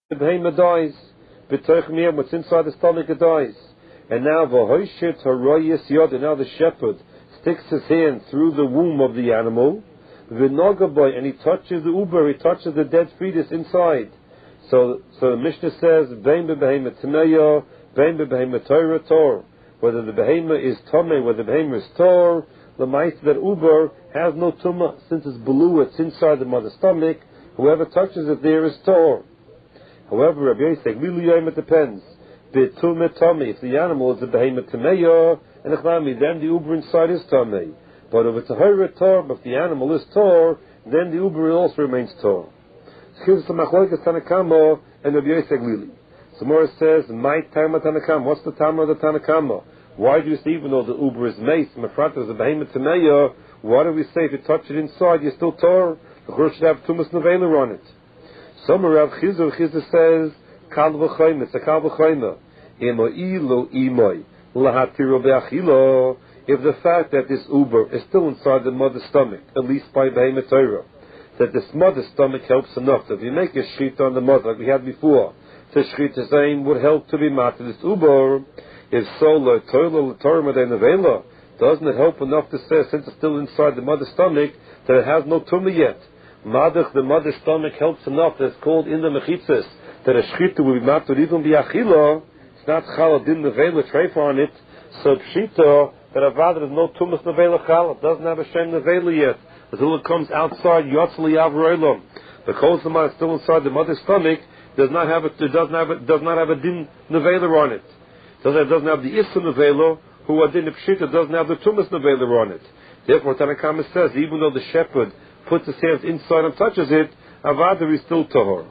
the behemoth dies. What's inside the stomach, it dies. And now v'hoishit haroyis yod, and now the shepherd sticks his hand through the womb of the animal, v'nogaboy, and he touches the uber, he touches the dead fetus inside. So the Mishnah says, Bein bebehemoth tameya, bein bebehemoth Torah tor. Whether the behemoth is tameh, whether the behemoth is tor, the mice that uber has no tumah, since it's blue, it's inside the mother's stomach. Whoever touches it there is tor. However, Rabbi Yosef, it depends. If the animal is a behemoth tameya and then the uber inside is tamei. But if it's a hayra tor, but if the animal is tor, then the uber also remains tor. Here's the machlokes Tanakama and Rabbi Yosef Lili. Samora says, "My tama Tanakama." What's the tama of the Tanakama? Why do you say even though the uber is mace, mefrata is a behemoth tameya? Why do we say if you touch it inside, you're still tor? The Chumash should have tumas nevela on it. Some Rav Chizur says, Kal v'chayim, it's a kal v'chayim. Imoi lo imoi, lahatiro be'achilo. If the fact that this uber is still inside the mother's stomach, at least by behemoth Torah, that this mother's stomach helps enough. If you make a shrit on the mother, like we had before, the shrit zayin would help to be matter this uber. If so, lo Torah madei doesn't it help enough to say, since it's still inside the mother's stomach, that it has no tumah yet? Madach, the mother's stomach helps enough that it's called in the mechitzas that a shchita will be matur even biachila. It's not chalad din nevela treif on it. So pshita that avada is no tumas nevela chalad, doesn't have a shem nevela yet until it comes outside yotzli avroilom. The kosamah is still inside the mother's stomach, does not have a din nevela on it. Doesn't have the issa nevela. Who are din pshita doesn't have the tumas nevela on it. Therefore, Tanakama says even though the shepherd puts his hands inside and touches it, avada is still tahor.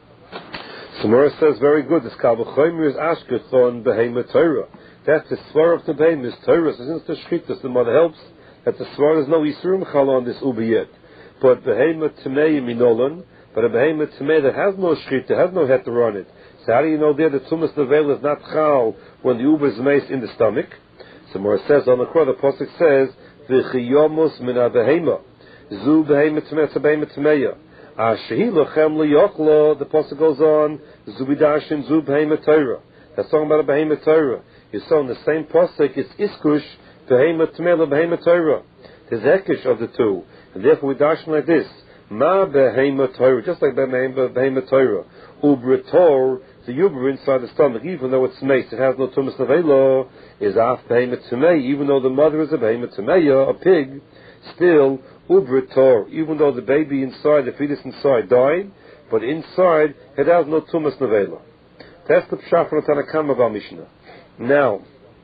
Samora says, very good, this kal v'chomer is ashkechon behemoth Torah. That's the svar of the behemoth Torah. So since the shchitas, the mother helps, that the svar, there's no isurim chal on this ubi yet. But behemoth tamei minolan, but a behemoth tamei that has no shchita, has no heter on it. So how do you know there the tumas nevel is not chal when the uber is maced in the stomach? Samora says, on the Quran, the pasuk says, v'chiyomus min ha-behemoth. Zu behemoth tameya. Ashehi lochem liyochlo. The pasuk goes on. Zu bidashin zu behemoth Torah. That's talking about a behemoth Torah. You saw in the same pasuk it's iskush behemoth tameya behemoth Torah. There's hekish of the two, and therefore we dash like this. Ma behemoth Torah, just like behemoth Torah. Ubrator, the uber inside the stomach, even though it's maced, it has no tumas nevela, is af behemoth tameya. Even though the mother is a behemoth tameya, a pig, still. Ubrator, even though the baby inside, the fetus inside died, but inside it has no tumas nevela. That's the pshat from the Tanakama of our Mishnah. Now,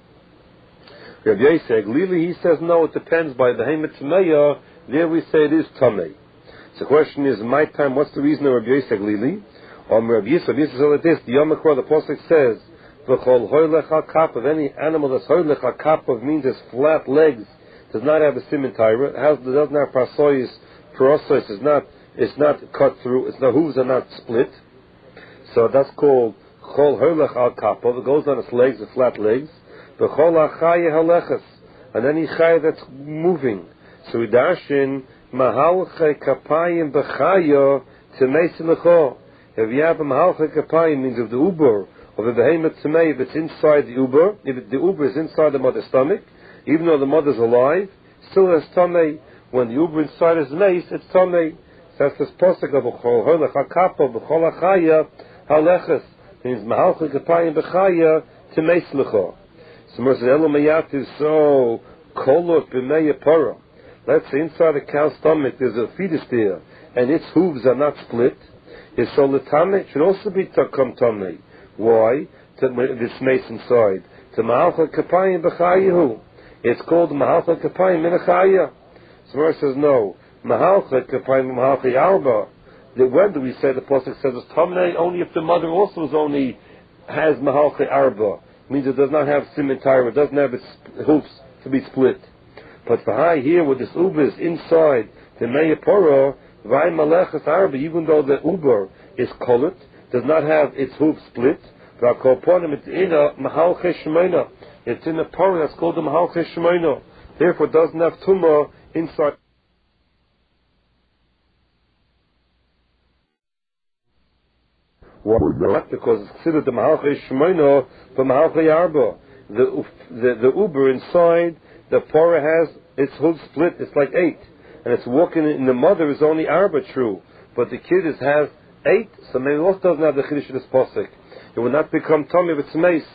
Rabbi Yosef Lili, he says no, it depends by the behemoth tameya. There we say it is tamei. So the question is, my time, what's the reason of Rabbi Yosef Lili? Rabbi Yosef says like this, the Yom Kippur, the pasuk says, v'chol hoylech hakapav, any animal that's hoylech hakapav means has flat legs, does not have a siman tyra, doesn't have parasois it's not cut through, its hooves are not split. So that's called chol holech al kapov. It goes on its legs, the flat legs. The chol achaya halechas, and any chaya that's moving. So we dash in mahalche kapayim b'chaya temeis lecho. If you have a mahalche kapayim, means of the uber of the behemoth tamei, if it's inside the uber, if the uber is inside the mother's stomach. Even though the mother's alive, still has tamei. When the uber inside is maced, it's tamei. So that's this pasuk of b'chol holech hakapo b'chol achaya haleches. Means mahalche kapayim b'chaya temeis lecho. So Moshe Elo Mayativ so kolot b'mei para. Let's say inside the cow's stomach there's a fetus there, and its hooves are not split. Is so the tamei should also be takom tamei. Why? This maced inside. To mahalche kapayim b'chayahu. It's called Mahalcha Kapayim Minachaya. So Moshe says no. Mahalcha Kapayim Mahalcha Arba. When do we say the pasuk says it's Tamnei? Only if the mother also has Mahalcha Arba. Means it does not have siman tyra, it doesn't have its hooves to be split. But for high here with this uber is inside the Meyapora, Vai Malechas Arba, even though the uber is kolet, does not have its hooves split, it's in a Mahalcha Shemena. It's in a parah that's called the Mahalche Shemaino. Therefore, it doesn't have tumah inside. Why? Because it's considered the Mahalchei Shmoino for Mahalchei Arba. The uber inside, the Porah has its hoof split, it's like 8. And it's walking in the mother is only Arba true. But the kid has 8, so maybe also doesn't have the Chiddush of this Posek. It will not become Tommy if it's Mace.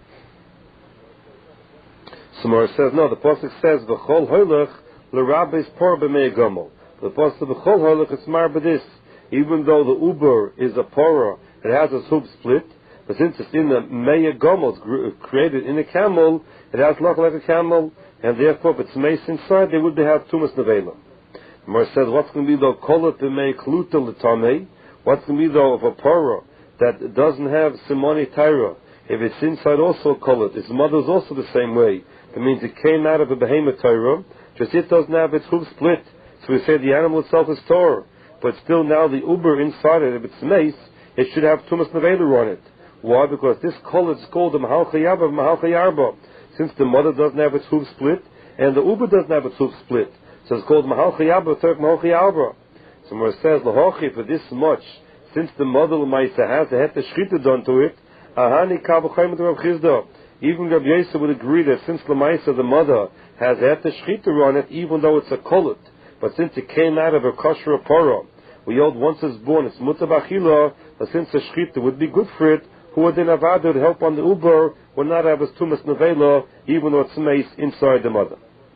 Samar says, no, the Posek says, V'chol hoilach l'rabbeis Porah b'mei gomel. The Posek V'chol hoilach is mar b'dis. Even though the uber is a Porah, it has its hoof split, but since it's in the Meya Gomel, created in a camel, it has luck like a camel, and therefore if it's mace inside, they would have Tumas Nevela. Mar says, what's going to be though Kolat B'mei Kluta L'Tamei? What's going to be though of a Porah that doesn't have Simoni Tyra? If it's inside also Kolat, its mother's also the same way. That means it came out of a Behemoth Tyra, just it doesn't have its hoof split. So we say the animal itself is Torah. But still now the uber inside it, if it's mace, it should have Tumas Nevela on it. Why? Because this kolat is called the Mahalchei Arba, Mahalchei Arba. Since the mother doesn't have its hoof split, and the uber doesn't have its hoof split. So it's called Mahalchei Arba, Turk Mahalchei Arba. So where it says, Lahochi, for this much, since the mother Lamaisa has a het shchita done to it, Ahani Kavachayim to Rav Chizda. Even Rabbi Yosef would agree that since Lamaisa, the mother, has a het shchita on it, even though it's a kolat, but since it came out of a kosher porah, we hold once it's born, it's mutar b'achila, but since the shchita would be good for it, who would then have added help on the uber, would not have his tumas nevela, even though it's mace inside the mother.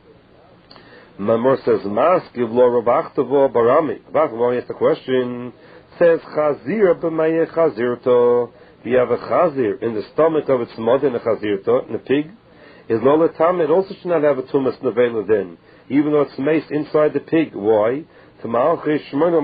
Mamor says, Mas give lo Rav Achtavo barami. Rav Achtavo asks the question, says, Chazir b'mayeh chazirto. We have a chazir in the stomach of its mother in a chazirto, in a pig, is lo letam, it also should not have a tumas nevela then, even though it's mace inside the pig. Why? To Mahalchei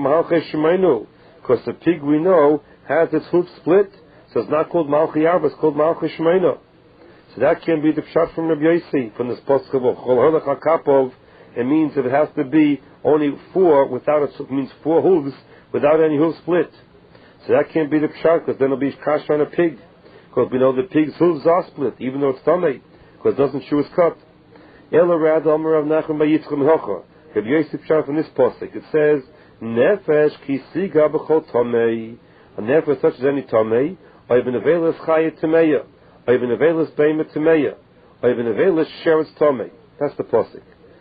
Shmoino, because the pig we know has its hoof split, so it's not called Mahalchei Arba, it's called Mahalchei Shmoino. So that can be the pshat from Rabbi Yossi, from this posuk of Chol Holach HaKapov. It means if it has to be only 4 without it means 4 hooves without any hoof split. So that can't be the pshat, because then it'll be kash on a pig, because we know the pig's hooves are split, even though it's tamei, because it doesn't chew its cut. Ela Rad Amar Rav Nachman bar Yitzchak Mehocha. Rabbi Yosef pshat from this posuk, it says, Nefesh ki siga b'chol tamei. A nefesh such as any tamei, or even avelas chayet tameya, or even avelas behemoth tameya, or even avelas sheretz tamei. That's the posuk.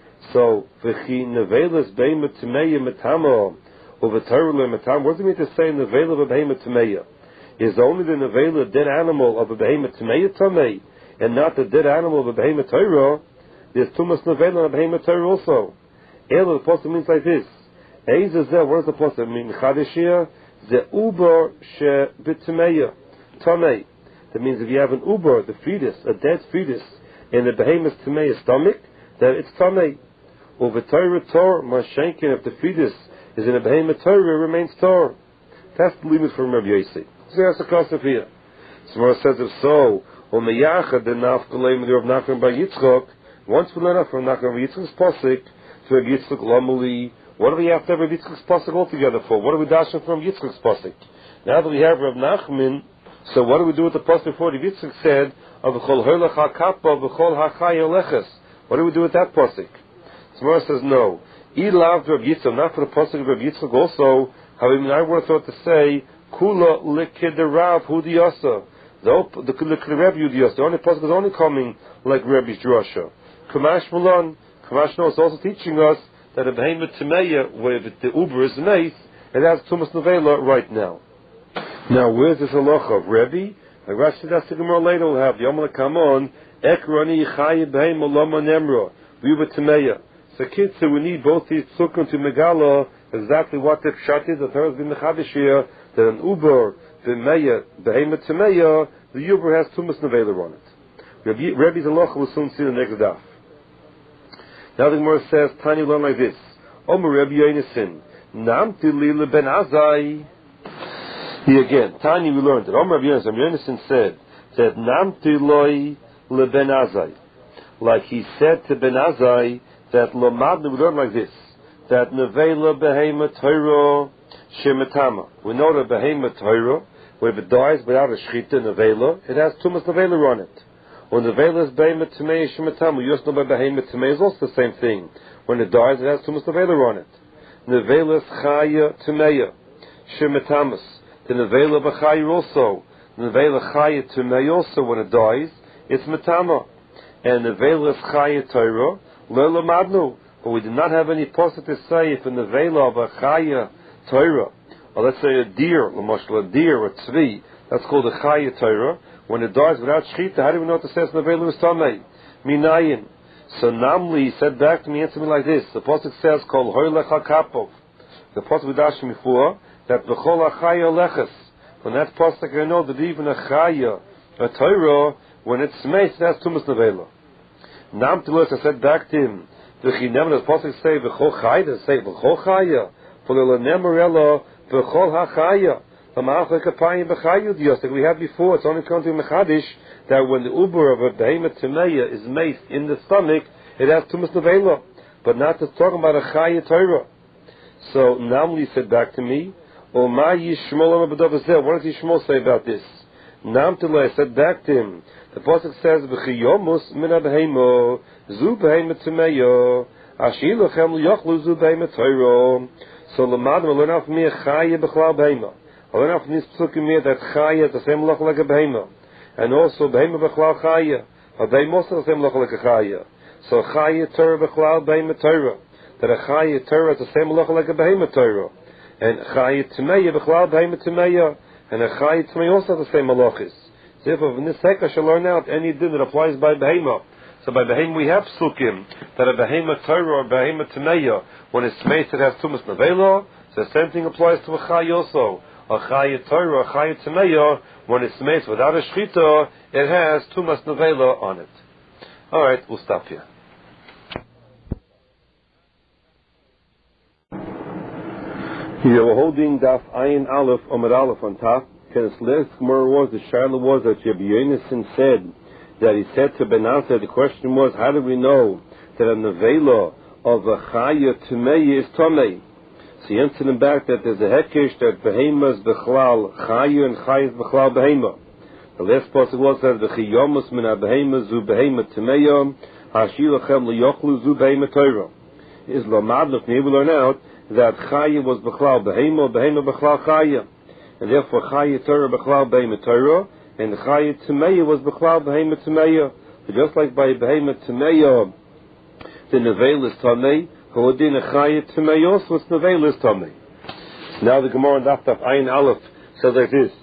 So v'chi nevelas behemoth tameya metamo, or v'torah metamo. What does it mean to say nevela of a behemoth tameya? Is only the nevela dead animal of a behemoth tameya tamei, and not the dead animal of a behemoth Torah? There's tumas nevela on a behemoth Torah also. Ela, the posuk means like this. Eizazeh, what does the posuk mean? Chadeshia, the uber she b'tameya, tamei. That means if you have an uber, the fetus, a dead fetus, in the behemoth tameya stomach, then it's tamei. Or v'torah tor, mashenkin, if the fetus is in a behemoth Torah, it remains tor. That's the limit from Rabbi Yossi. So that's the concept here. Samar says if so, on the yachad, the nafkalei of Nachman bar Yitzchak, once we learn from Nachman bar Yitzchak's posuk, to Rabbi Yitzchak Lamuli, what do we have to have Rabbi Yitzchak's pasuk altogether for? What are we dashing from Yitzchak's pasuk? Now that we have Rav Nachman, so what do we do with the pasuk before Rabbi Yitzchak said of Chol Holach HaKappa v'Chol HaChay Oleches? What do we do with that pasuk? Samara says no. He loved Rabbi Yitzchak, not for the pasuk of Rabbi Yitzchak also. However, I would have thought to say Kula Likidarav Hudiyasa. The Likidarav Hudiyasa. The only pasuk is only coming like Rabbi's drasha. Kamash Malan. Kamash is also teaching us that a behemoth tameya, where the uber is mace, it has tumas nevela right now. Now, where's this halacha of Rebbe? Like Rashi said, the Gemara later will have Yom LaKamon Ekrani Chayi Behem Lama Nemra Uber tameya. So, kids, so we need both these psukim to megala exactly what the pshat is. The Torah has been mechadishia that an uber b'meya behemoth tameya, the uber has tumas nevela on it. Rebbe's halacha will soon see the next daf. Now the Gemara says, Tanya learn like this. Omer Rabbi Yonason, Namti li ben Azai. Here again, Tanya we learned that Omer Rabbi Yonason said that Namti loi le ben Azai. Like he said to Ben Azai that Lomadna, we learned like this, that Nevela behemoth Torah shemetama. We know that behemoth Torah, where if it dies without a shchita Nevela, it has tumas Nevela on it. When the veil is behemoth tameya shematamu, you also know by behemoth tameya is also the same thing. When it dies, it has tumas nevela on it. The veil is chaya tameya shematamus. The nevela of a chaya also. The nevela chaya tumei also, when it dies, it's metama. And nevela is chaya Torah, lo lamadnu. But we did not have any pasuk to say if in the nevela of a chaya Torah, or let's say a deer, a deer or tzvi, that's called a chaya Torah. When it dies without shechita, how do we know what it says in the nevela is tamei? Minayin. So Namli said back to me, answered me like this. The pasuk says, "Kol hoylech hakapov." The pasuk we dashed before that v'chol hachaya leches. When that pasuk I know that even a chaya, a Torah, when it's smeis, it has tumas nevela. Namtilos, I said back to him, the pasuk say v'chol chaya, say v'chol chaya, for the nemarella v'chol hachaya. We had before, it's only come to Mechadish, that when the uber of a behemoth temeya is maced in the stomach, it has tumas nevela, but not just talking about a chaya Torah. So Namli said back to me, what does Yishmael say about this? Namtila said back to him, the pasuk says, "V'chiyomus min ha-behemo, zu behemoth temeya, ashilochem liyochlu zu behemoth Torah." So Lamadam will learn off me a chaya b'chlal behemo. I learn off this psukim here that chaya is the same loch like a behemo. And also behemo b'chlal chaya. A behemo also the same loch like a chaya. So chaya Torah b'chlal behemo Torah. That a chaya Torah is the same loch like a behemo Torah. And chaya Tmeya b'chlal behemo Tmeya. And a chaya Tmeya also the same halachis. Therefore, in this sek I shall learn out any din that applies by behemo. So by behemo we have psukim that a behemo Torah or behemo Tmeya, when it's made it has tumas nevela. So the same thing applies to a chaya also. A chaya Torah, a chaya Tmeya, when it's made without a shchita, it has tumas nevela on it. All right, we'll stop here. Here we're holding Daf Ayin Aleph Amud Aleph on top. Because last Gemara was, the Shaila was that Rabbi Yonason said that he said to Benazir, the question was, how do we know that a nevela of a chaya Tmeya is Tomei? So he answered him back that there's a hekesh that behema is bechlal chaya and chaya is bechlal behema. The last pasuk was that the chiyomus min ha-behema zu behema Tmeya, hashilachem liyochlu zu behema Torah. Is lamadluf, we learn out that chaya was bechlal behema, behema bechlal chaya, and therefore chaya Torah bechlal behema Torah, and chaya Tmeya was bechlal behema Tmeya. But just like by behema Tmeya, the nevela is tamei. Now the Gemara in Daf Ayin Aleph says like this.